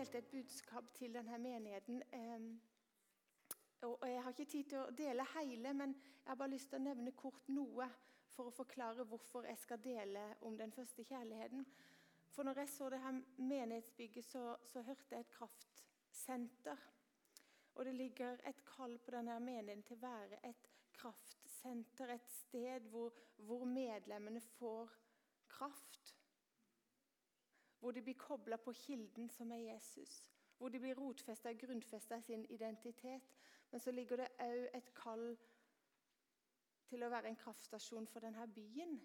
delte et budskap til denne menigheten. Og jeg har ikke tid til å dele hele, men jeg har bare lyst til å nevne kort noe for å forklare hvorfor jeg skal dele om den første kjærligheten. For når jeg så det her menighetsbygget, så hørte jeg et kraftsenter. Og det ligger et kall på denne menigheten til å være et kraftsenter, et sted hvor medlemmene får kraft. Hvor de blir koblet på kilden som er Jesus. Hvor de blir rotfestet og grunnfestet i sin identitet. Men så ligger det også et kall til å være en kraftstasjon for denne byen.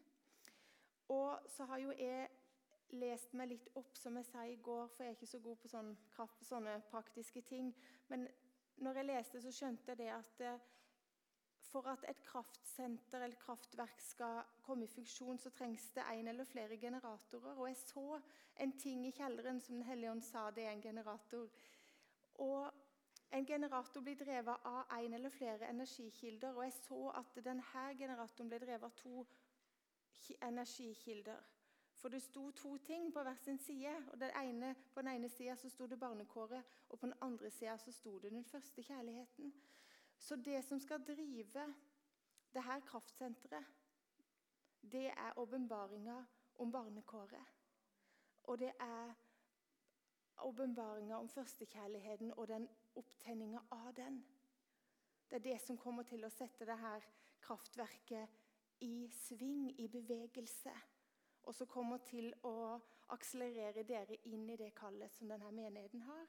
Og så har jo jeg lest meg litt opp, som jeg sa i går, for jeg er ikke så god på sånne praktiske ting. Men når jeg leste, så skjønte jeg det at for at et kraftsenter eller kraftverk skal komme i funksjon, så trengs det en eller flere generatorer. Og jeg så en ting i kjelleren, som Den Hellige Ånd sa, det er en generator. Og en generator blir drevet av en eller flere energikilder, og jeg så at denne generatoren ble drevet av 2 energikilder. For det sto 2 ting på hver sin side, og på den ene siden så sto det barnekåret, og på den andre siden så sto det den første kjærligheten. Så det som skal drive det her kraftsenteret, det er åpenbaringen om barnekåret. Og det er åpenbaringen om førstekjærligheten og den opptenningen av den. Det er det som kommer til å sette det her kraftverket i sving, i bevegelse. Og så kommer til å akselerere dere inn i det kallet som denne menigheten har.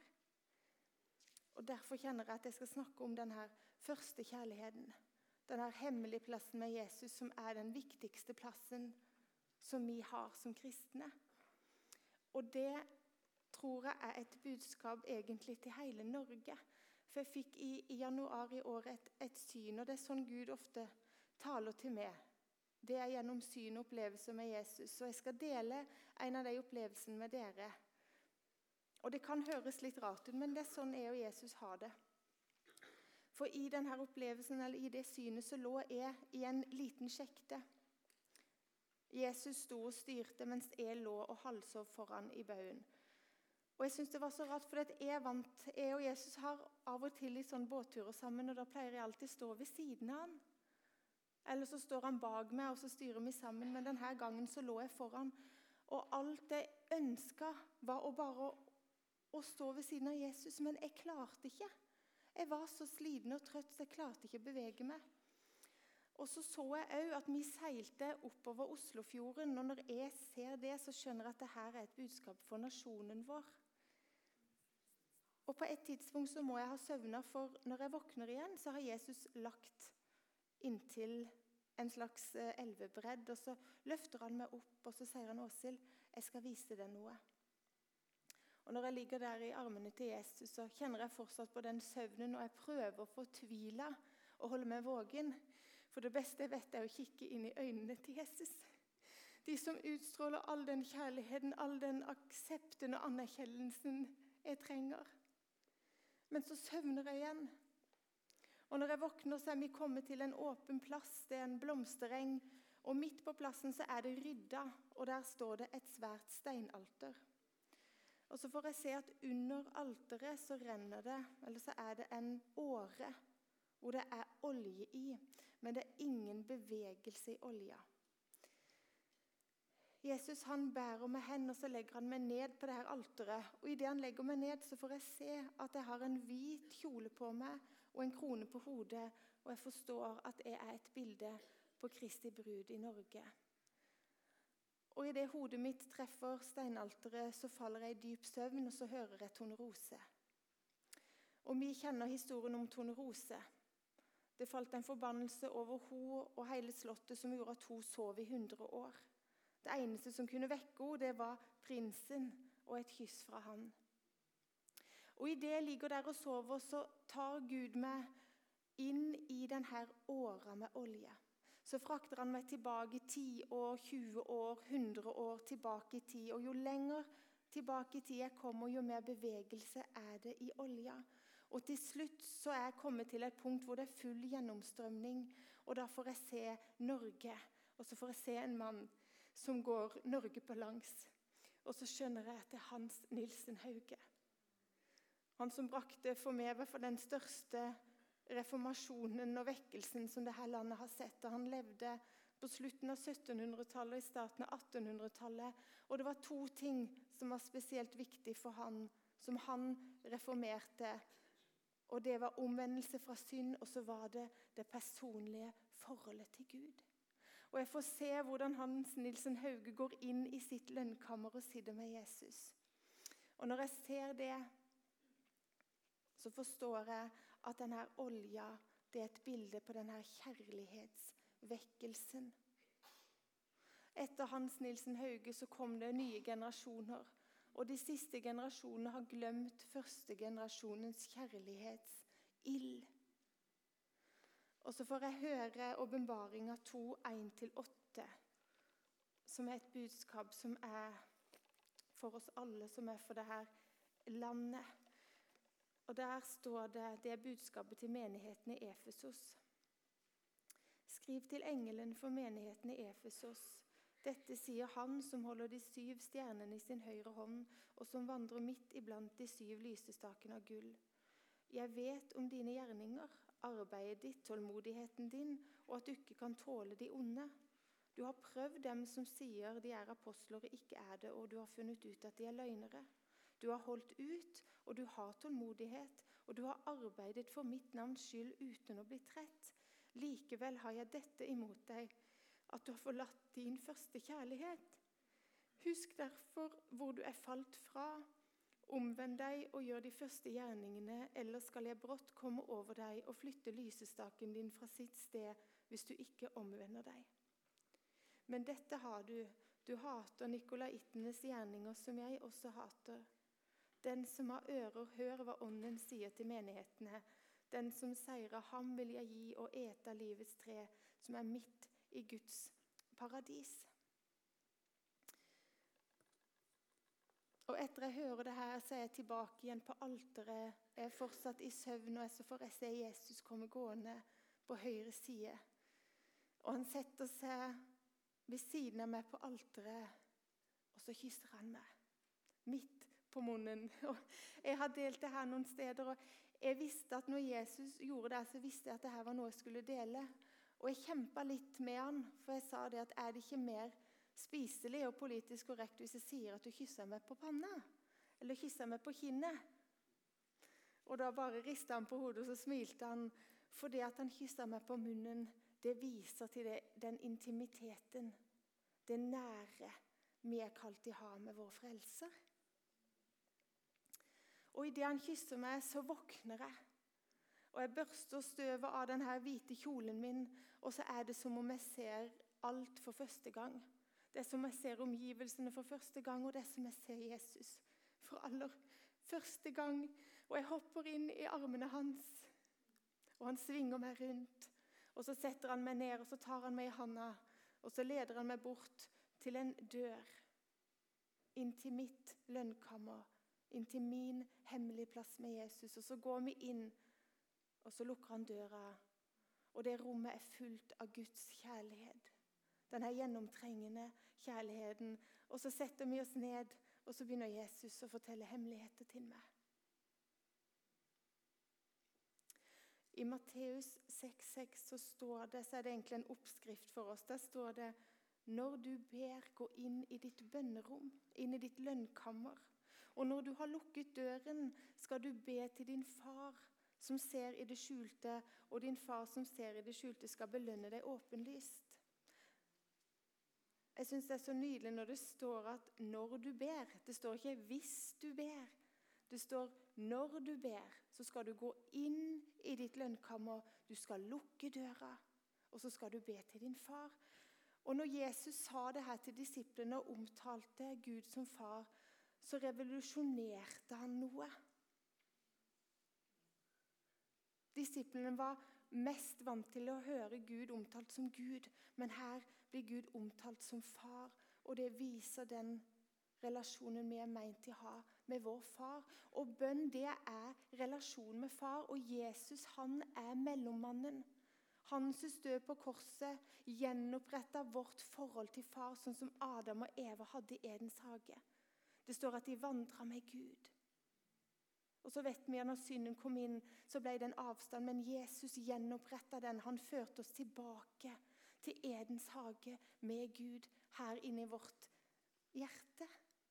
Og derfor kjenner jeg at jeg skal snakke om denne første kjærligheten. Denne hemmelige plassen med Jesus, som er den viktigste plassen som vi har som kristne. Og det tror jeg er et budskap egentlig til hele Norge. For jeg fikk i januar i år et syn, og det er sånn Gud ofte taler til meg. Det er gjennom syn og opplevelser med Jesus. Så jeg skal dele en av de opplevelsene med dere. Og det kan høres litt rart ut, men det er sånn jeg og Jesus har det. For i denne opplevelsen, eller i det synet, så lå jeg i en liten sjekte. Jesus sto og styrte, mens jeg lå og halsov foran i baugen. Og jeg synes det var så rart, for jeg og Jesus har av og til litt sånn båtturer sammen, og da pleier jeg alltid å stå ved siden av han. Eller så står han bak meg, og så styrer vi sammen. Men denne gangen så lå jeg foran. Og alt jeg ønsket var å bare å stå ved siden av Jesus. Men jeg klarte ikke. Jeg var så sliten og trøtt, så jeg klarte ikke å bevege meg. Og så jeg også at vi seilte oppover Oslofjorden. Og når jeg ser det, så skjønner jeg at dette er et budskap for nasjonen vår. Og på et tidspunkt så må jeg ha søvnet, for når jeg våkner igjen, så har Jesus lagt inntil en slags elvebredd, og så løfter han meg opp, og så sier han, Åshild, jeg skal vise deg noe. Og når jeg ligger der i armene til Jesus, så kjenner jeg fortsatt på den søvnen, og jeg prøver å fortvile og holde meg vågen. For det beste jeg vet er å kikke inn i øynene til Jesus. De som utstråler all den kjærligheten, all den aksepten og anerkjennelsen jeg trenger. Men så søvner jeg igjen. Og når jeg våkner, så er vi kommet til en åpen plass, det er en blomstereng, og midt på plassen så er det rydda, og der står det et svært steinalter. Og så får jeg se at under alteret så renner det, eller så er det en åre, hvor det er olje i, men det er ingen bevegelse i olja. Jesus han bærer meg hen, og så legger han meg ned på det her alteret, og i det han legger meg ned, så får jeg se at jeg har en hvit kjole på meg, og en krone på hodet, og jeg forstår at jeg er et bilde på Kristi brud i Norge. Og i det hodet mitt treffer steinalteret, så faller jeg i dyp søvn, og så hører jeg Tornerose. Og vi kjenner historien om Tornerose. Det falt en forbannelse over henne og hele slottet som gjorde at hun sov i 100 år. Det eneste som kunne vekke henne, det var prinsen og et kyss fra han. Og i det jeg ligger der og sover, så tar Gud meg inn i denne åra med olje. Så frakter han meg tilbake 10 år, 20 år, 100 år tilbake i tid. Og jo lenger tilbake i tid jeg kommer, jo mer bevegelse er det i olja. Og til slutt så er jeg kommet til et punkt hvor det er full gjennomstrømning. Og da får jeg se Norge, og så får jeg se en mann som går Norge på langs. Og så skjønner jeg at det er Hans Nilsen Hauge. Han som brakte for meg for den største reformasjonen og vekkelsen som dette landet har sett. Og han levde på slutten av 1700-tallet og i starten av 1800-tallet. Og det var 2 ting som var spesielt viktig for han, som han reformerte. Og det var omvendelse fra synd, og så var det det personlige forholdet til Gud. Og jeg får se hvordan Hans Nielsen Hauge går inn i sitt lønnkammer og sitter med Jesus. Og når jeg ser det, så forstår jeg at denne olja, det er et bilde på denne kjærlighetsvekkelsen. Etter Hans Nielsen Hauge så kom det nye generasjoner, og de siste generasjonene har glemt første generasjonens kjærlighetsild. Og så får jeg høre åpenbaringen 2, 1-8, som er et budskap som er for oss alle, som er for det her landet. Og der står det er budskapet til menigheten i Efesos. Skriv til engelen for menigheten i Efesos. Dette sier han som holder de 7 stjernene i sin høyre hånd, og som vandrer midt iblant de 7 lysestakene av gull. Jeg vet om dine gjerninger, arbeidet ditt, tålmodigheten din, og at du ikke kan tåle de onde. Du har prøvd dem som sier de er apostler og ikke er det, og du har funnet ut at de er løgnere. Du har holdt ut, og du har tålmodighet, og du har arbeidet for mitt navns skyld uten å bli trett. Likevel har jeg dette imot deg, at du har forlatt din første kjærlighet. Husk derfor hvor du er falt fra. Omvend deg og gjør de første gjerningene, ellers skal jeg brått komme over deg og flytte lysestaken din fra sitt sted hvis du ikke omvender deg. Men dette har du. Du hater nikolaittenes gjerninger som jeg også hater. Den som har ører, hør hva ånden sier til menighetene. Den som seirer ham vil jeg gi og ete av livets tre, som er midt i Guds paradis. Og etter jeg hører det her, så er jeg tilbake igjen på alteret. Jeg er fortsatt i søvn, og så får jeg se Jesus komme gående på høyre side. Og han setter seg ved siden av meg på alteret, og så kysser han meg midt på munnen. Og jeg har delt det her noen steder, og jeg visste at når Jesus gjorde det, så visste jeg at det her var noe jeg skulle dele. Og jeg kjempet litt med han, for jeg sa det at er det ikke mer spiselig og politisk korrekt hvis jeg sier at du kysser meg på panna, eller kysser meg på kinnet. Og da bare ristet han på hodet, og så smilte han, for det at han kysser meg på munnen, det viser til den intimiteten, det nære vi er kalt til å ha med vår frelser. Og i det han kysser meg, så våkner jeg. Og jeg børster støvet av denne hvite kjolen min, og så er det som om jeg ser alt for første gang. Det er som jeg ser omgivelsene for første gang, og det er som jeg ser Jesus for aller første gang. Og jeg hopper inn i armene hans, og han svinger meg rundt. Og så setter han meg ned, og så tar han meg i handa, og så leder han meg bort til en dør, inn til mitt lønnkammer, inn til min hemmelige plass med Jesus. Og så går vi inn, og så lukker han døra, og det rommet er fullt av Guds kjærlighet. Denne gjennomtrengende kjærligheten. Og så setter vi oss ned, og så begynner Jesus å fortelle hemmeligheter til meg. I Matteus 6,6 så står det, så er det egentlig en oppskrift for oss. Der står det, når du ber, gå inn i ditt bønnerom, inn i ditt lønnkammer. Og når du har lukket døren, skal du be til din far som ser i det skjulte, og din far som ser i det skjulte skal belønne deg åpenlyst. Jeg synes det er så nydelig når det står at når du ber, det står ikke hvis du ber, det står når du ber, så skal du gå inn i ditt lønnkammer, du skal lukke døra, og så skal du be til din far. Og når Jesus sa det her til disiplene og omtalte Gud som far, så revolusjonerte han noe. Disiplene var mest vant til å høre Gud omtalt som Gud, men her blir Gud omtalt som far, og det viser den relasjonen vi er ment til å ha med vår far. Og bønn, det er relasjon med far, og Jesus, han er mellommannen. Hans død på korset gjenopprettet vårt forhold til far, sånn som Adam og Eva hadde i Edens hage. Det står at de vandret med Gud. Og så vet vi at når synden kom inn, så ble det en avstand, men Jesus gjenopprettet den. Han førte oss tilbake til Edens hage med Gud her inne i vårt hjerte.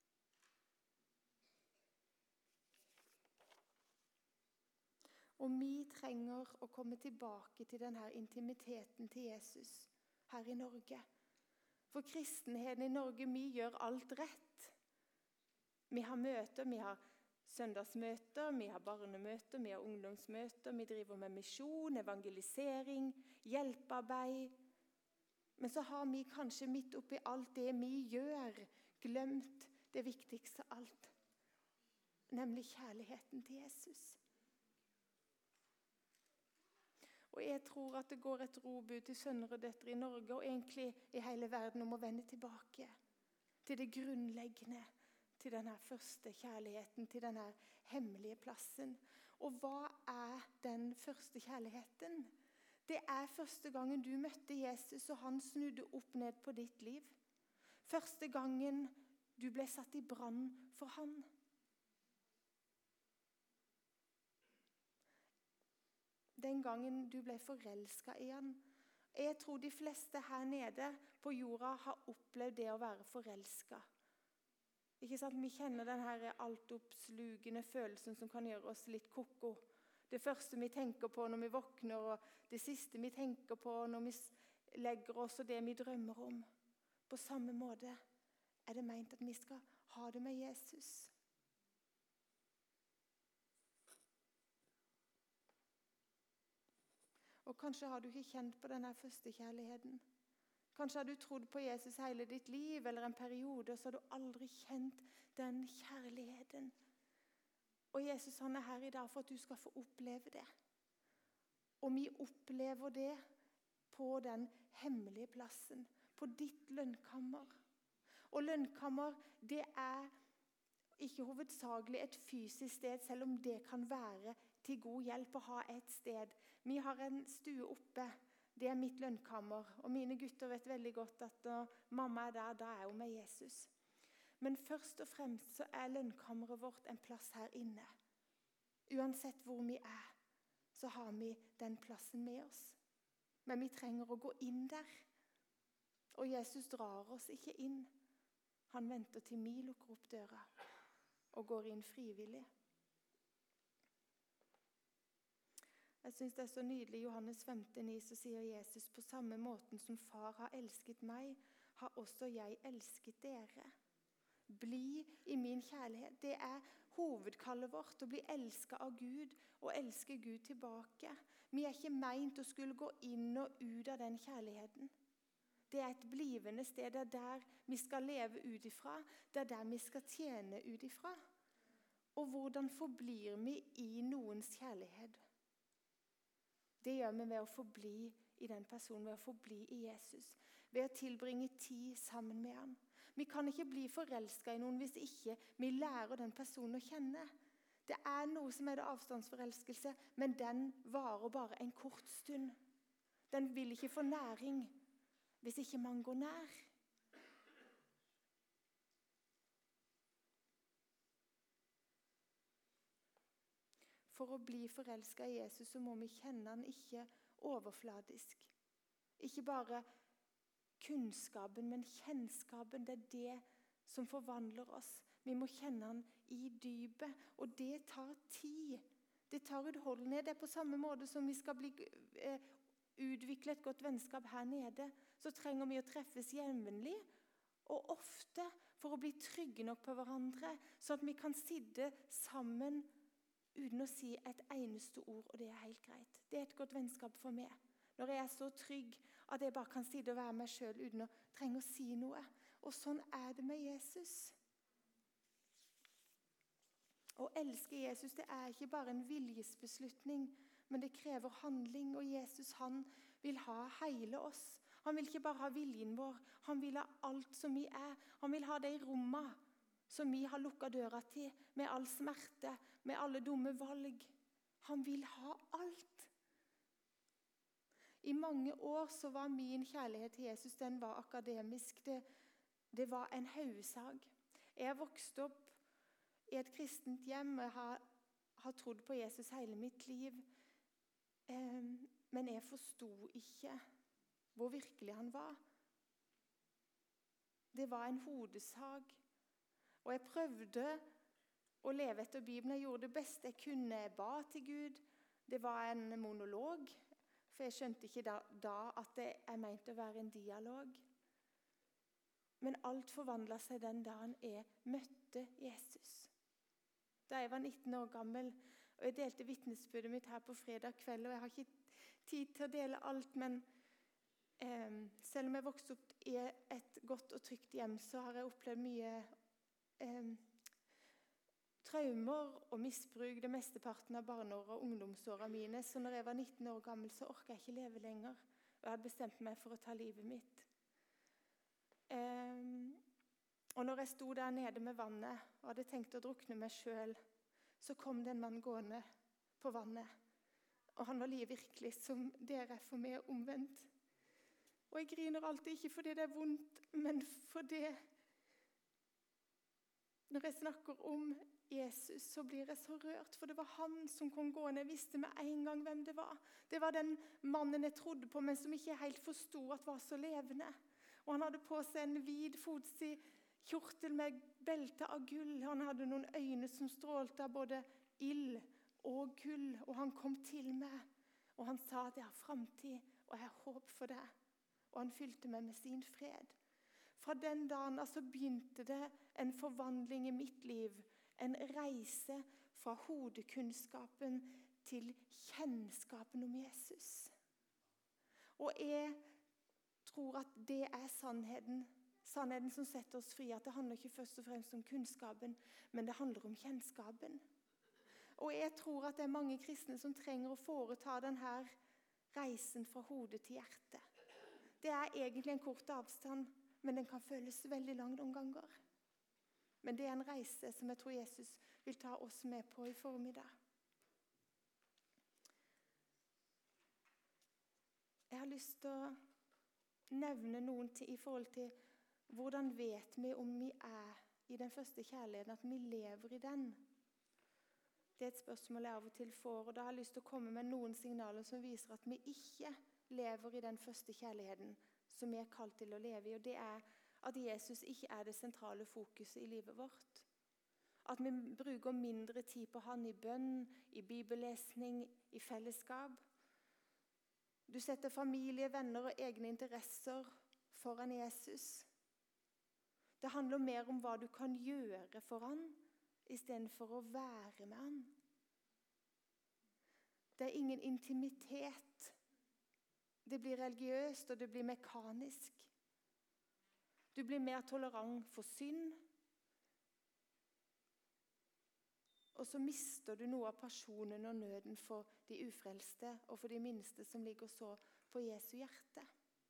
Og vi trenger å komme tilbake til denne intimiteten til Jesus her i Norge. For kristenheten i Norge, vi gjør alt rett. Vi har møter, vi har søndagsmøter, vi har barnemøter, vi har ungdomsmøter, vi driver med misjon, evangelisering, hjelpearbeid. Men så har vi kanskje midt oppi alt det vi gjør, glemt det viktigste av alt, nemlig kjærligheten til Jesus. Og jeg tror at det går et rop ut til sønner og døtre i Norge, og egentlig i hele verden, om å vende tilbake til det grunnleggende, til denne første kjærligheten, til denne hemmelige plassen. Og hva er den første kjærligheten? Det er første gangen du møtte Jesus, og han snudde opp ned på ditt liv. Første gangen du ble satt i brann for han. Den gangen du ble forelsket i han. Jeg tror de fleste her nede på jorda har opplevd det å være forelsket. Ikke sant? Vi kjenner denne altoppslugende følelsen som kan gjøre oss litt koko. Det første vi tenker på når vi våkner, og det siste vi tenker på når vi legger oss, og det vi drømmer om. På samme måte er det ment at vi skal ha det med Jesus. Og kanskje har du ikke kjent på denne første kjærligheten. Kanskje har du trodd på Jesus hele ditt liv, eller en periode, og så har du aldri kjent den kjærligheten. Og Jesus han er her i dag for at du skal få oppleve det. Og vi opplever det på den hemmelige plassen, på ditt lønnkammer. Og lønnkammer, det er ikke hovedsakelig et fysisk sted, selv om det kan være til god hjelp å ha et sted. Vi har en stue oppe. Det er mitt lønnkammer, og mine gutter vet veldig godt at når mamma er der, da er hun med Jesus. Men først og fremst så er lønnkammeret vårt en plass her inne. Uansett hvor vi er, så har vi den plassen med oss. Men vi trenger å gå inn der. Og Jesus drar oss ikke inn. Han venter til vi lukker opp døra og går inn frivillig. Jeg synes det er så nydelig. I Johannes 15,9 så sier Jesus: på samme måten som far har elsket meg, har også jeg elsket dere. Bli i min kjærlighet. Det er hovedkallet vårt, å bli elsket av Gud og elske Gud tilbake. Vi er ikke meint å skulle gå inn og ut av den kjærligheten. Det er et blivende sted. Det er der vi skal leve ut ifra. Det er der vi skal tjene ut ifra. Og hvordan forblir vi i noens kjærlighet? Det gjør vi ved å forbli i den personen, ved å forbli i Jesus. Ved å tilbringe tid sammen med han. Vi kan ikke bli forelsket i noen hvis ikke vi lærer den personen å kjenne. Det er noe som er det avstandsforelskelse, men den varer bare en kort stund. Den vil ikke få næring hvis ikke man går nær. For å bli forelsket i Jesus så må vi kjenne han ikke overfladisk. Ikke bare kunnskapen, men kjennskapen. Det er det som forvandler oss. Vi må kjenne han i dypet, og det tar tid. Det tar utholdenhet. Det er på samme måte som vi skal utvikle et godt vennskap her nede. Så trenger vi å treffes jevnlig og ofte for å bli trygge nok på hverandre, så at vi kan sitte sammen uten å si et eneste ord, og det er helt greit. Det er et godt vennskap for meg. Når jeg er så trygg at jeg bare kan sitte og være meg selv uten å trenge å si noe. Og sånn er det med Jesus. Å elske Jesus, det er ikke bare en viljesbeslutning, men det krever handling, og Jesus han vil ha hele oss. Han vil ikke bare ha viljen vår, han vil ha alt som vi er. Han vil ha det i rommet som vi har lukket døra til, med all smerte, med alle dumme valg. Han vil ha alt. I mange år så var min kjærlighet til Jesus, den var akademisk. Det var en haugesag. Jeg vokste opp i et kristent hjem, og jeg har har trodd på Jesus hele mitt liv, men jeg forstod ikke hvor virkelig han var. Det var en hodesag, og jeg prøvde å leve etter Bibelen. Jeg gjorde det beste jeg kunne. Jeg ba til Gud. Det var en monolog, for jeg skjønte ikke da at det er ment å være en dialog. Men alt forvandlet seg den dagen jeg møtte Jesus. Da jeg var 19 år gammel, og jeg delte vitnesbyrdet mitt her på fredag kveld, og jeg har ikke tid til å dele alt, men selv om jeg vokste opp i et godt og trygt hjem, så har jeg opplevd mye traumer og misbruk det mesteparten av barneårene og ungdomsårene mine. Så når jeg var 19 år gammel, så orket jeg ikke leve lenger. Og jeg hadde bestemt meg for å ta livet mitt. Og når jeg sto der nede med vannet og hadde tenkt å drukne meg selv, så kom det en mann gående på vannet. Og han var like virkelig som dere for meg omvendt. Og jeg griner alltid, ikke fordi det er vondt, men fordi når jeg snakker om Jesus, så blir jeg så rørt, for det var han som kom gående. Jeg visste med en gang hvem det var. Det var den mannen jeg trodde på, men som ikke helt forstod at var så levende. Og han hadde på seg en vid fotsid kjortel med belte av gull. Han hadde noen øyne som strålte av både ild og gull, og han kom til meg. Og han sa at jeg har fremtid, og jeg har håp for det. Og han fylte meg med sin fred. Fra den dagen altså begynte det en forvandling i mitt liv, en reise fra hodekunnskapen til kjennskapen om Jesus. Og jeg tror at det er sannheten som setter oss fri, at det handler ikke først og fremst om kunnskapen, men det handler om kjennskapen. Og jeg tror at det er mange kristne som trenger å foreta denne reisen fra hodet til hjertet. Det er egentlig en kort avstand, men den kan føles veldig lang noen ganger. Men det er en reise som jeg tror Jesus vil ta oss med på i formiddag. Jeg har lyst til å nevne noen ting i forhold til hvordan vet vi om vi er i den første kjærligheten, at vi lever i den. Det er et spørsmål jeg av og til får, og da har jeg lyst til å komme med noen signaler som viser at vi ikke lever i den første kjærligheten som vi er kalt til å leve i, og det er at Jesus ikke er det sentrale fokuset i livet vårt. At vi bruker mindre tid på han i bønn, i bibellesning, i fellesskap. Du setter familie, venner og egne interesser foran Jesus. Det handler mer om hva du kan gjøre for han, i stedet for å være med han. Det er ingen intimitet. Det blir religiøst, og det blir mekanisk. Du blir mer tolerant for synd. Og så mister du noe av passionen og nøden for de ufrelste og for de minste som ligger så på Jesu hjerte.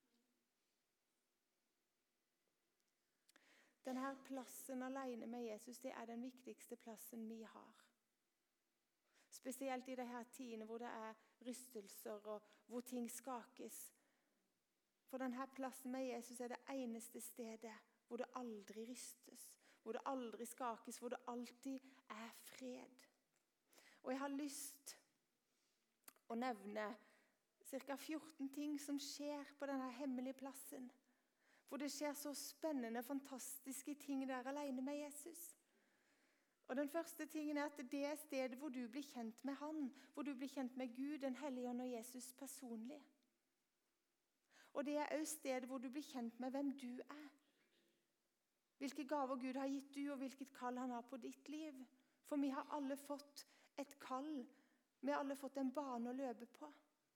Denne plassen alene med Jesus, det er den viktigste plassen vi har. Spesielt i disse tidene hvor det er rystelser og hvor ting skakes. For denne plassen med Jesus er det eneste stedet hvor det aldri rystes, hvor det aldri skakes, hvor det alltid er fred. Og jeg har lyst å nevne ca. 14 ting som skjer på denne hemmelige plassen. Hvor det skjer så spennende, fantastiske ting der alene med Jesus. Og den første tingen er at det er stedet hvor du blir kjent med han, hvor du blir kjent med Gud, den hellige ånd og Jesus personlig. Og det er også stedet hvor du blir kjent med hvem du er. Hvilke gaver Gud har gitt du, og hvilket kall han har på ditt liv. For vi har alle fått et kall. Vi har alle fått en bane å løpe på.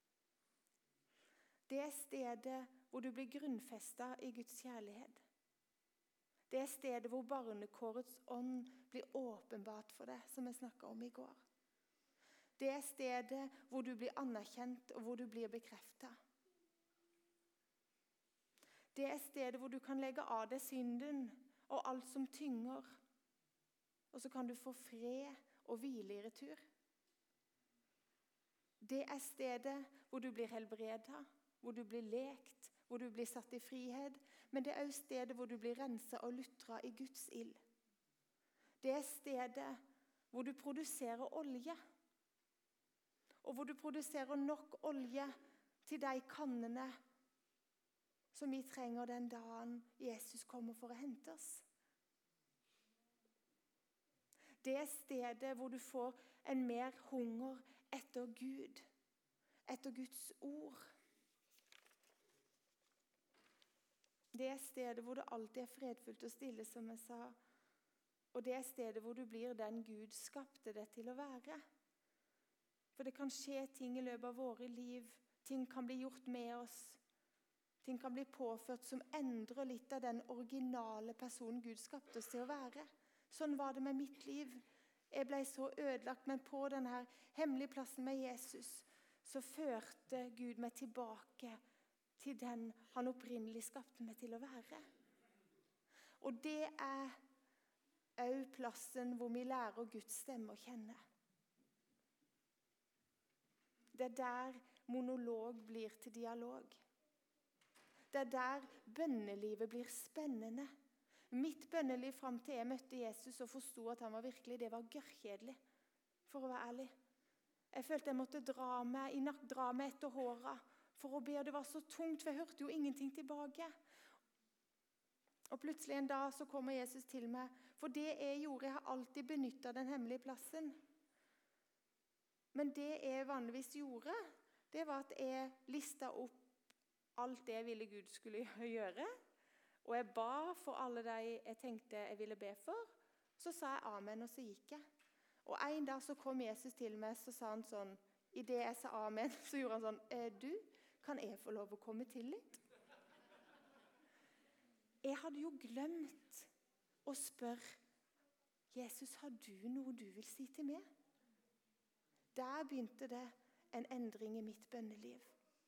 Det er stedet hvor du blir grunnfestet i Guds kjærlighet. Det er stedet hvor barnekårets ånd blir åpenbart for deg, som jeg snakket om i går. Det er stedet hvor du blir anerkjent og hvor du blir bekreftet. Det er stedet hvor du kan legge av deg synden og alt som tynger. Og så kan du få fred og hvile i retur. Det er stedet hvor du blir helbredet, hvor du blir lekt, hvor du blir satt i frihet. Men det er også stedet hvor du blir renset og lutret i Guds ild. Det er stedet hvor du produserer olje, og hvor du produserer nok olje til de kannene som vi trenger den dagen Jesus kommer for å hente oss. Det er stedet hvor du får en mer hunger etter Gud, etter Guds ord. Det er stedet hvor det alltid er fredfullt og stille, som jeg sa. Og det er stedet hvor du blir den Gud skapte deg til å være. For det kan skje ting i løpet av våre liv. Ting kan bli gjort med oss. Ting kan bli påført som endrer litt av den originale personen Gud skapte oss til å være. Sånn var det med mitt liv. Jeg ble så ødelagt, men på denne hemmelige plassen med Jesus, så førte Gud meg tilbake til den han opprinnelig skapte meg til å være. Og det er også plassen hvor vi lærer Guds stemme å kjenne. Det er der monolog blir til dialog. Det er der bønnelivet blir spennende. Mitt bønneliv frem til jeg møtte Jesus og forstod at han var virkelig, det var gørrkjedelig, for å være ærlig. Jeg følte jeg måtte dra meg etter håret for å be, og det var så tungt, for jeg hørte jo ingenting tilbake. Og plutselig en dag så kommer Jesus til meg, for det jeg gjorde, jeg har alltid benyttet den hemmelige plassen. Men det jeg vanligvis gjorde, det var at jeg listet opp alt det jeg ville Gud skulle gjøre, og jeg ba for alle de jeg tenkte jeg ville be for. Så sa jeg amen, og så gikk jeg. Og en dag så kom Jesus til meg, så sa han sånn, i det jeg sa amen, så gjorde han sånn, du, kan jeg få lov å komme til litt? Jeg hadde jo glemt å spørre, Jesus, har du noe du vil si til meg? Der begynte det en endring i mitt bønneliv.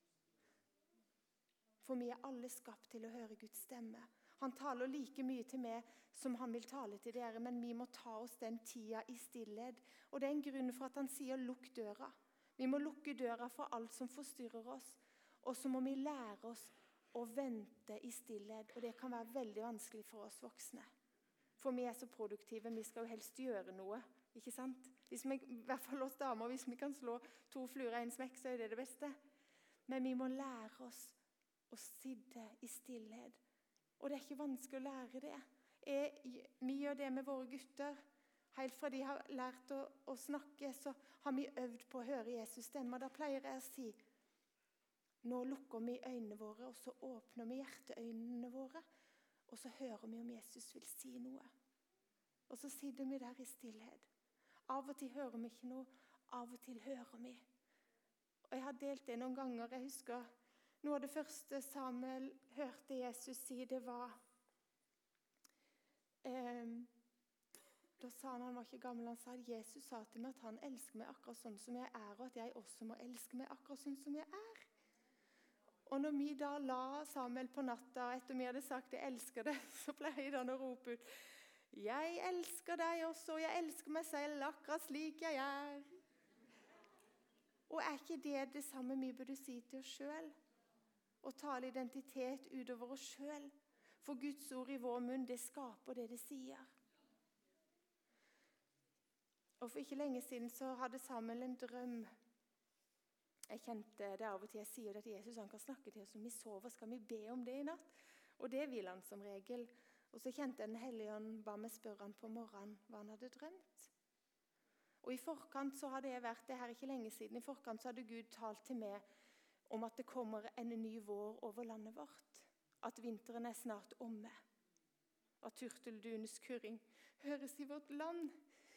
For vi er alle skapt til å høre Guds stemme. Han taler like mye til meg som han vil tale til dere, men vi må ta oss den tida i stillhet. Og det er en grunn for at han sier lukk døra. Vi må lukke døra for alt som forstyrrer oss. Og så må vi lære oss å vente i stillhet. Og det kan være veldig vanskelig for oss voksne. For vi er så produktive, vi skal jo helst gjøre noe, ikke sant? Hvis vi, i hvert fall oss damer, hvis vi kan slå 2 fluer i en smekk, så er det det beste. Men vi må lære oss å sitte i stillhet. Og det er ikke vanskelig å lære det. Vi gjør det med våre gutter. Helt fra de har lært å snakke, så har vi øvd på å høre Jesus stemme. Da pleier jeg å si, nå lukker vi øynene våre, og så åpner vi hjerteøynene våre, og så hører vi om Jesus vil si noe. Og så sitter vi der i stillhet. Av og til hører vi ikke noe, av og til hører vi. Og jeg har delt det noen ganger. Jeg husker noe av det første Samuel hørte Jesus si, det var da sa han var ikke gammel, han sa at Jesus sa til meg at han elsker meg akkurat sånn som jeg er, og at jeg også må elske meg akkurat sånn som jeg er. Og når vi da la Samuel på natta, etter vi hadde sagt jeg elsker deg, så pleide han å rope ut, jeg elsker deg også, og jeg elsker meg selv akkurat slik jeg er. Og er ikke det samme vi burde si til oss selv? Og tale identitet utover oss selv. For Guds ord i vår munn, det skaper det det sier. Og for ikke lenge siden så hadde Samuel en drøm. Jeg kjente det av og til, jeg sier det til Jesus, han kan snakke til oss om vi sover, skal vi be om det i natt? Og det vil han som regel. Og så kjente jeg den hellige ånd, ba meg spørre han på morgenen hva han hadde drømt. Og i forkant så hadde jeg vært, det her ikke lenge siden, i forkant så hadde Gud talt til meg om at det kommer en ny vår over landet vårt. At vinteren er snart omme. At turtelduenes kurring høres i vårt land.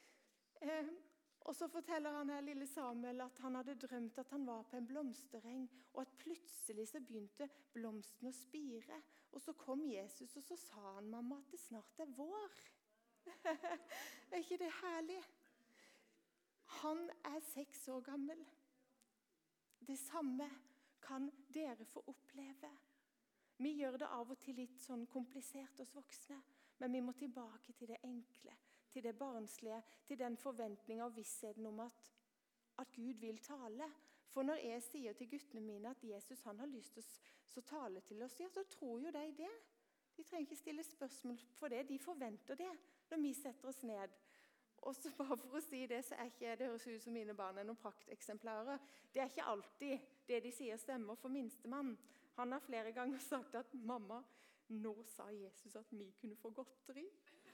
Og så forteller han her, lille Samuel, at han hadde drømt at han var på en blomstereng, og at plutselig så begynte blomsten å spire. Og så kom Jesus, og så sa han, mamma, at det snart er vår. Er ikke det herlig? Han er 6 år gammel. Det samme kan dere få oppleve. Vi gjør det av og til litt sånn komplisert hos voksne, men vi må tilbake til det enkle, til det barnslige, til den forventningen og vissheten om at Gud vil tale. For når jeg sier til guttene mine at Jesus han har lyst til å tale til oss, ja, så tror jo de det. De trenger ikke stille spørsmål for det, de forventer det når vi setter oss ned Og så bare for å si det, så det høres ut som mine barn noen prakteksemplarer. Det ikke alltid det de sier stemmer for minstemann. Han har flere ganger sagt at mamma, nå sa Jesus at vi kunne få godteri.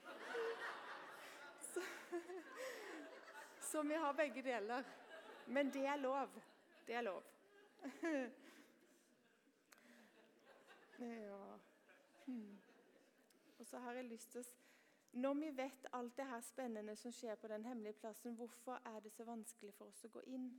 Så vi har begge deler. Men det lov. Det lov. Ja. Og så har jeg lyst til å når vi vet alt det her spennende som skjer på den hemmelige plassen, hvorfor det så vanskelig for oss å gå inn?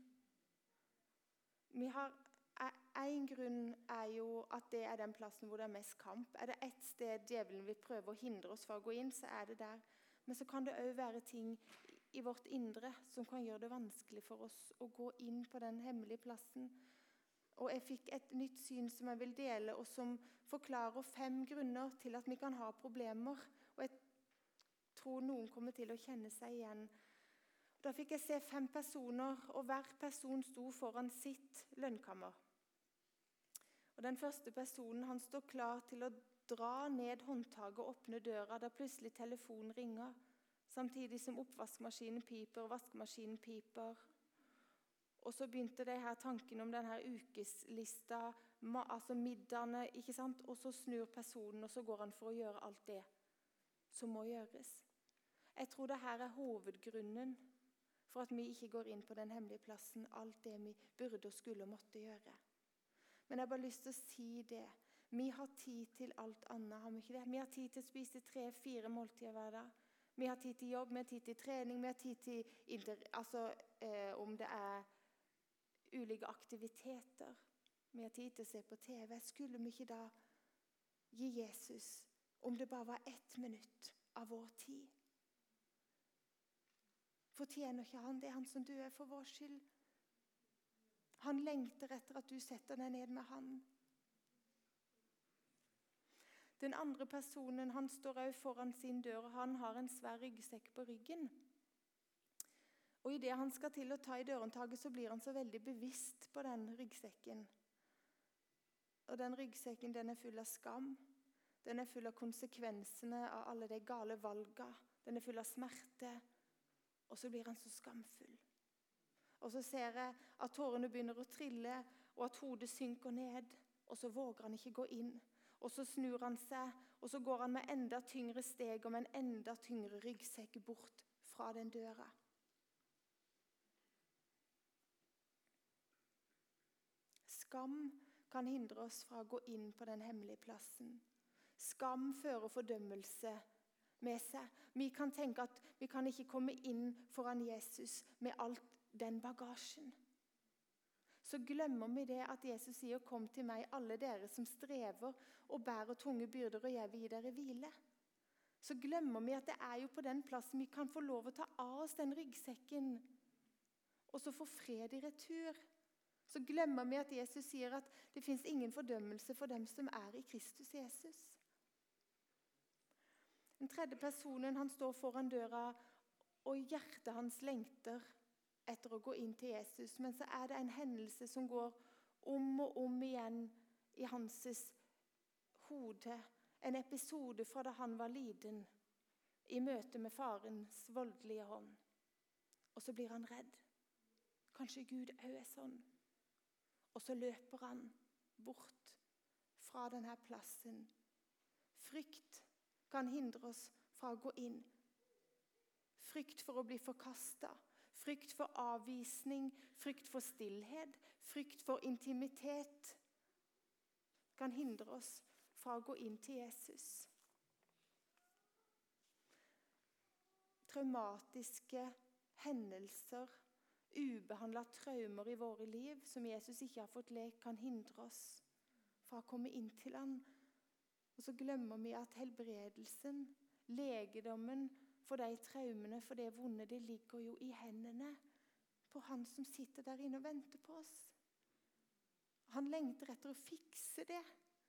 En grunn jo at det den plassen hvor det mest kamp. Det et sted djevelen vil prøve å hindre oss fra å gå inn, så det der. Men så kan det også være ting i vårt indre som kan gjøre det vanskelig for oss å gå inn på den hemmelige plassen. Og jeg fikk et nytt syn som jeg vil dele, og som forklarer 5 grunner til at vi kan ha problemer. Og jeg tror noen kommer til å kjenne seg igjen. Da fikk jeg se 5 personer, og hver person sto foran sitt lønnkammer. Og den første personen, han står klar til å dra ned håndtaket og åpne døra, da plutselig telefonen ringer, samtidig som oppvaskmaskinen piper, og vaskemaskinen piper. Og så begynte det her tanken om denne ukeslista, altså middagene, ikke sant? Og så snur personen, og så går han for å gjøre alt det som må gjøres. Jeg tror det her hovedgrunnen for at vi ikke går inn på den hemmelige plassen, alt det vi burde og skulle og måtte gjøre. Men jeg har bare lyst til å si det. Vi har tid til alt annet, har vi ikke det? Vi har tid til å spise 3-4 måltider hver dag. Vi har tid til jobb, vi har tid til trening, vi har tid til om det ulike aktiviteter. Vi har tid til å se på TV. Skulle vi ikke da gi Jesus, om det bare var 1 minutt av vår tid? Fortjener ikke han det, han som døde for vår skyld? Han lengter etter at du setter deg ned med han. Den andre personen, han står også foran sin dør, og han har en svær ryggsekk på ryggen. Og i det han skal til å ta i dørhåndtaket, så blir han så veldig bevisst på den ryggsekken. Og den ryggsekken, den full av skam. Den full av konsekvensene av alle de gale valgene. Den full av smerte. Og så blir han så skamfull. Og så ser jeg at tårene begynner å trille, og at hodet synker ned. Og så våger han ikke gå inn. Og så snur han seg, og så går han med enda tyngre steg og med en enda tyngre ryggsekk bort fra den døra. Skam kan hindre oss fra å gå inn på den hemmelige plassen. Skam fører fordømmelse med seg. Vi kan tenke at vi kan ikke komme inn foran Jesus med alt den bagasjen. Så glemmer vi det at Jesus sier, kom til meg alle dere som strever og bærer tunge byrder, og jeg vil gi dere hvile. Så glemmer vi at det jo på den plassen vi kan få lov å ta av oss den ryggsekken, og så få fred i retur. Så glemmer vi at Jesus sier at det finnes ingen fordømmelse for dem som i Kristus Jesus. Den tredje personen, han står foran døra, og hjertet hans lengter etter å gå inn til Jesus. Men så det en hendelse som går om og om igjen i hans hode. En episode fra da han var liten, i møte med farens voldelige hånd. Og så blir han redd. Kanskje Gud også sånn. Og så løper han bort fra denne plassen. Frykt kan hindre oss fra å gå inn. Frykt for å bli forkastet. Frykt for avvisning. Frykt for stillhet. Frykt for intimitet kan hindre oss fra å gå inn til Jesus. Traumatiske hendelser, ubehandlet traumer i våre liv som Jesus ikke har fått lek, kan hindre oss fra å komme inn til han. Og så glemmer vi at helbredelsen, legedommen for de traumene, for det vonde, det ligger jo i hendene på han som sitter der inne og venter på oss. Han lengter etter å fikse det.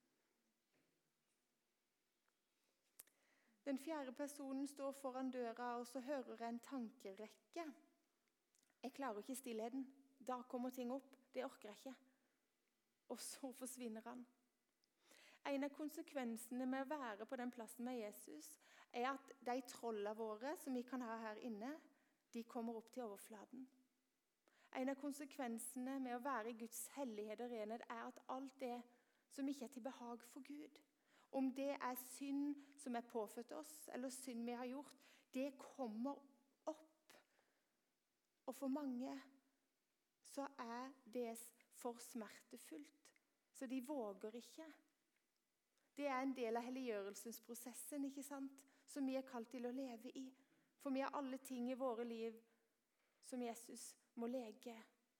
Den fjerde personen står foran døra, og så hører jeg en tankerekke. Jeg klarer ikke stillheten. Da kommer ting opp. Det orker jeg ikke. Og så forsvinner han. En av konsekvensene med å være på den plassen med Jesus er at de trollene våre som vi kan ha her inne, de kommer opp til overflaten. En av konsekvensene med å være i Guds hellighet og renhet er at alt det som ikke er til behag for Gud, om det er synd som er påført oss, eller synd vi har gjort, det kommer opp. Og for mange så er det for smertefullt, så de våger ikke. Det er en del av helliggjørelsesprosessen, ikke sant? Som vi er kalt til å leve i. For vi har alle ting i våre liv som Jesus må lege,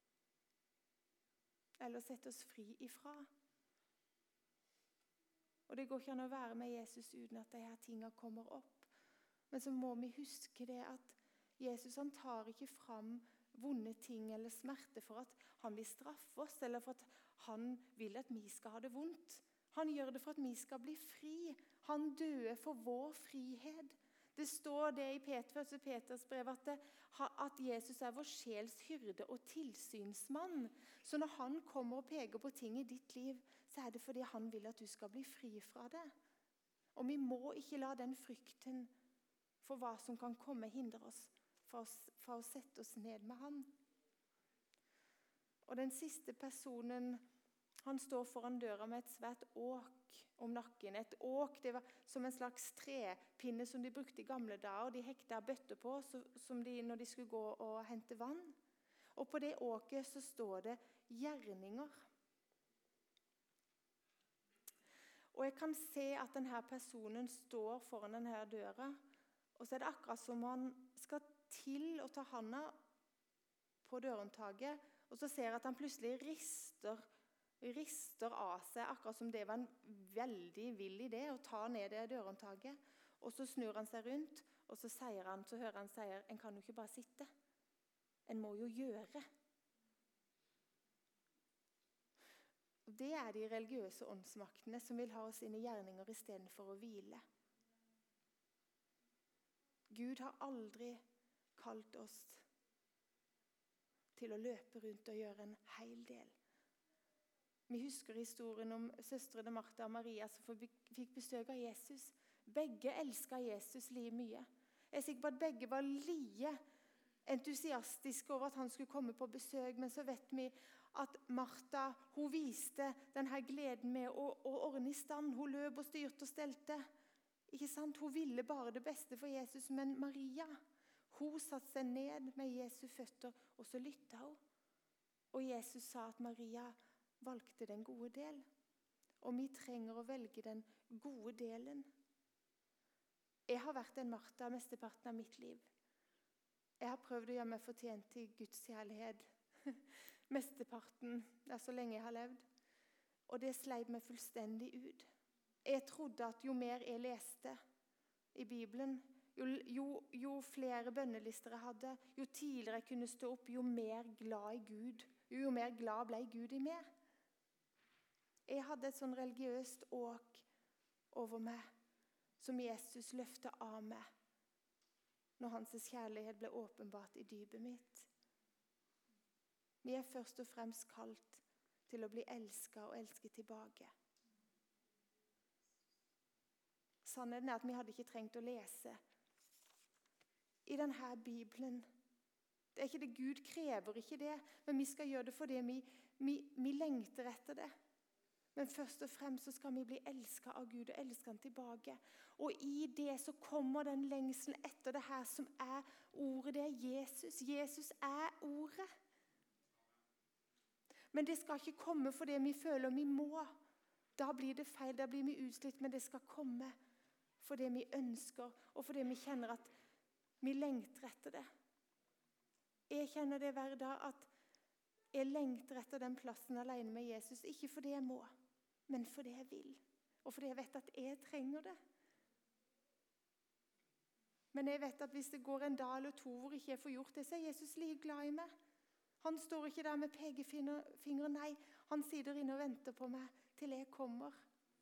eller sette oss fri ifra. Og det går ikke an å være med Jesus uten at de her tingene kommer opp. Men så må vi huske det at Jesus han tar ikke fram vonde ting eller smerte for at han vil straffe oss, eller for at han vil at vi skal ha det vondt. Han gjør det for at vi skal bli fri. Han døde for vår frihet. Det står det i Peters brev at Jesus er vår sjels hyrde og tilsynsmann. Så når han kommer og peker på ting i ditt liv, så er det fordi han vil at du skal bli fri fra det. Og vi må ikke la den frykten for hva som kan komme hindre oss fra å sette oss ned med han. Og den siste personen, han står foran døra med et svært åk om nakken. Et åk, det var som en slags trepinne som de brukte i gamle dager. De hekta bøtter på når de skulle gå og hente vann. Og på det åket så står det gjerninger. Og jeg kan se at denne personen står foran denne døra, og så er det akkurat som han skal til å ta handa på dørhåndtaket, og så ser jeg at han plutselig rister av seg, akkurat som det var en veldig vill idé å ta ned det dørhåndtaket. Og så snur han seg rundt, og så hører han sier, en kan jo ikke bare sitte. En må jo gjøre. Det er de religiøse åndsmaktene som vil ha oss inn i gjerninger i stedet for å hvile. Gud har aldri kalt oss til å løpe rundt og gjøre en hel del. Vi husker historien om søstrene Martha og Maria som fikk besøk av Jesus. Begge elsket Jesus like mye. Jeg er sikker på at begge var like entusiastiske over at han skulle komme på besøk, men så vet vi at Martha, hun viste denne gleden med å ordne i stand. Hun løp og styrte og stelte. Ikke sant? Hun ville bare det beste for Jesus, men Maria, hun satte seg ned med Jesu føtter, og så lyttet hun. Og Jesus sa at Maria valgte den gode del. Og vi trenger å velge den gode delen. Jeg har vært en Martha mesteparten av mitt liv. Jeg har prøvd å gjøre meg fortjent til Guds kjærlighet. Mesteparten, det er så lenge jeg har levd. Og det sleit meg fullstendig ut. Jeg trodde at jo mer jeg leste i Bibelen, jo flere bønnelister jeg hadde, jo tidligere jeg kunne stå opp, jo mer glad i Gud, jo mer glad ble Gud i meg. Jeg hadde et sånn religiøst åk over meg, som Jesus løftet av meg, når hans kjærlighet ble åpenbart i dypet mitt. Vi er først og fremst kalt til å bli elsket og elsket tilbake. Sannheten er at vi hadde ikke trengt å lese i denne Bibelen. Det er ikke det, Gud krever ikke det, men vi skal gjøre det fordi vi lengter etter det. Men først og fremst så skal vi bli elsket av Gud og elske han tilbake. Og i det så kommer den lengselen etter det her som er ordet, det er Jesus. Jesus er ordet. Men det skal ikke komme fordi vi føler vi må. Da blir det feil, da blir vi utslitt, men det skal komme fordi vi ønsker, og fordi vi kjenner at vi lengter etter det. Jeg kjenner det hver dag at jeg lengter etter den plassen alene med Jesus, ikke fordi jeg må, men fordi jeg vil, og fordi jeg vet at jeg trenger det. Men jeg vet at hvis det går en dag eller to hvor ikke jeg får gjort det, så er Jesus like glad i meg. Han står ikke der med pekefingre, nei, han sitter inne og venter på meg til jeg kommer.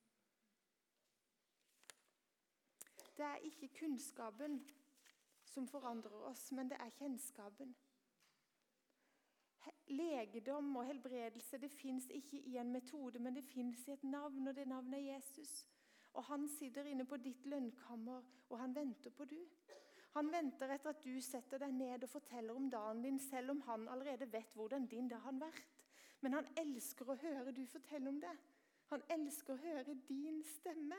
Det er ikke kunnskapen som forandrer oss, men det er kjennskapen. Legedom og helbredelse, det finnes ikke i en metode, men det finnes i et navn, og det navnet er Jesus. Og han sitter inne på ditt lønnkammer, og han venter på du. Han venter etter at du setter deg ned og forteller om dagen din, selv om han allerede vet hvordan din dag har vært. Men han elsker å høre du fortelle om det. Han elsker å høre din stemme.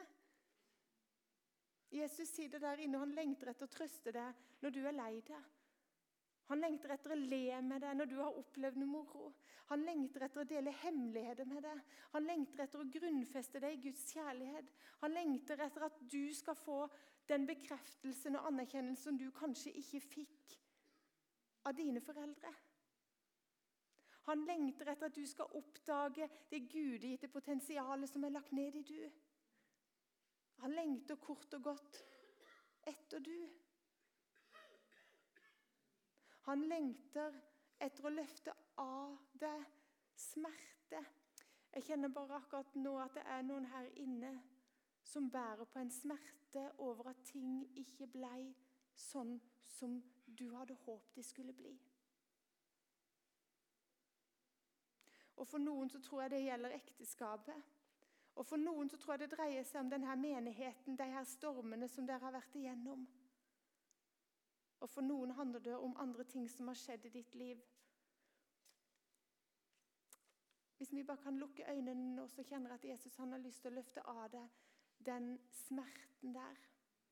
Jesus sitter der inne, og han lengter etter å trøste deg når du er lei deg. Han lengter etter å le med deg når du har opplevd noe moro. Han lengter etter å dele hemmeligheter med deg. Han lengter etter å grunnfeste deg i Guds kjærlighet. Han lengter etter at du skal få den bekreftelsen og anerkjennelsen du kanskje ikke fikk av dine foreldre. Han lengter etter at du skal oppdage det gudegitte potensialet som er lagt ned i du. Han lengter kort og godt etter du. Han lengter etter å løfte av deg smerte. Jeg kjenner bare akkurat nå at det er noen her inne som bærer på en smerte over at ting ikke ble sånn som du hadde håpet det skulle bli. Og for noen så tror jeg det gjelder ekteskapet. Og for noen så tror jeg det dreier seg om denne menigheten, de her stormene som dere har vært igjennom. Og for noen handler det om andre ting som har skjedd i ditt liv. Hvis vi bare kan lukke øynene nå, så kjenner jeg at Jesus han har lyst til å løfte av deg den smerten der.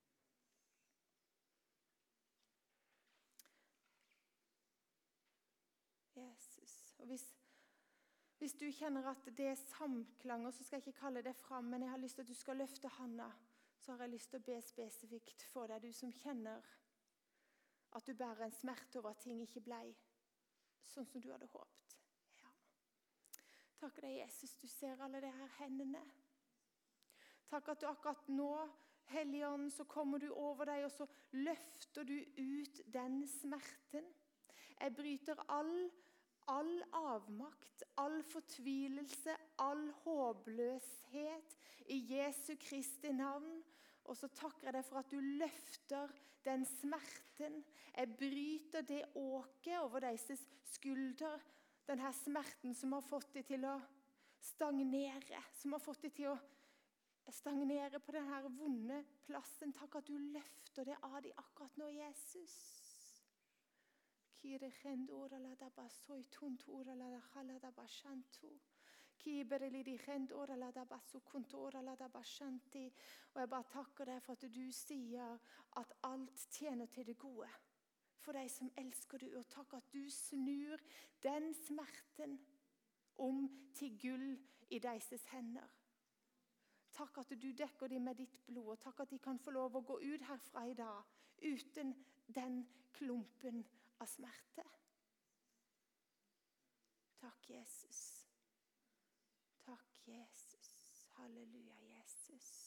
Jesus. Og hvis du kjenner at det er samklanger, så skal jeg ikke kalle det fram, men jeg har lyst til at du skal løfte handa, så har jeg lyst til å be spesifikt for deg, du som kjenner at du bærer en smerte over at ting ikke ble sånn som du hadde håpet. Ja. Takk deg, Jesus, du ser alle de her hendene. Takk at du akkurat nå, Hellige Ånd, så kommer du over deg, og så løfter du ut den smerten. Jeg bryter all avmakt, all fortvilelse, all håpløshet i Jesu Kristi navn. Og så takker jeg deg for at du løfter den smerten. Jeg bryter det åket over deres skulder. Denne smerten som har fått dem til å stagnere. Som har fått dem til å stagnere på denne vonde plassen. Takk at du løfter det av dem akkurat nå, Jesus. Kire khendora la da basoi tuntura la da khala da bashantu. Og jeg bare takker deg for at du sier at alt tjener til det gode for deg som elsker du, og takk at du snur den smerten om til gull i deres hender. Takk at du dekker dem med ditt blod, og takk at de kan få lov å gå ut herfra i dag uten den klumpen av smerte. Takk, Jesus. Takk, Jesus. Halleluja, Jesus.